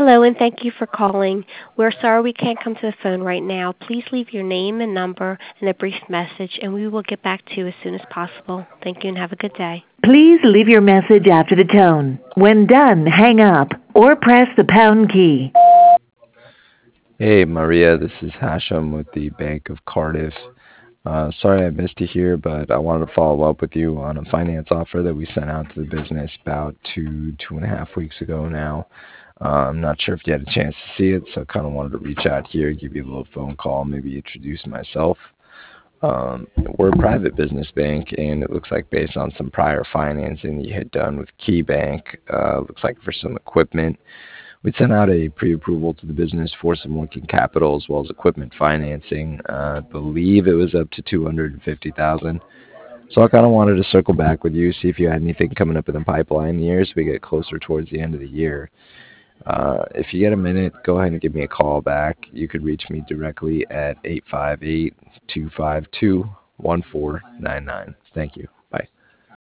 Hello, and thank you for calling. We're sorry we can't come to the phone right now. Please leave your name and number and a brief message, and we will get back to you as soon as possible. Thank you and have a good day. Please leave your message after the tone. When done, hang up or press the pound key. Hey, Maria, this is Hashem with the Bank of Cardiff. Sorry I missed you here, but I wanted to follow up with you on a finance offer that we sent out to the business about 2.5 weeks ago now. I'm not sure if you had a chance to see it, so I kind of wanted to reach out here, give you a little phone call, maybe introduce myself. We're a private business bank, and it looks like based on some prior financing that you had done with KeyBank, looks like for some equipment, we sent out a pre-approval to the business for some working capital as well as equipment financing. I believe it was up to $250,000. So I kind of wanted to circle back with you, see if you had anything coming up in the pipeline here as we get closer towards the end of the year. If you get a minute, go ahead and give me a call back. You could reach me directly at 858-252-1499. Thank you.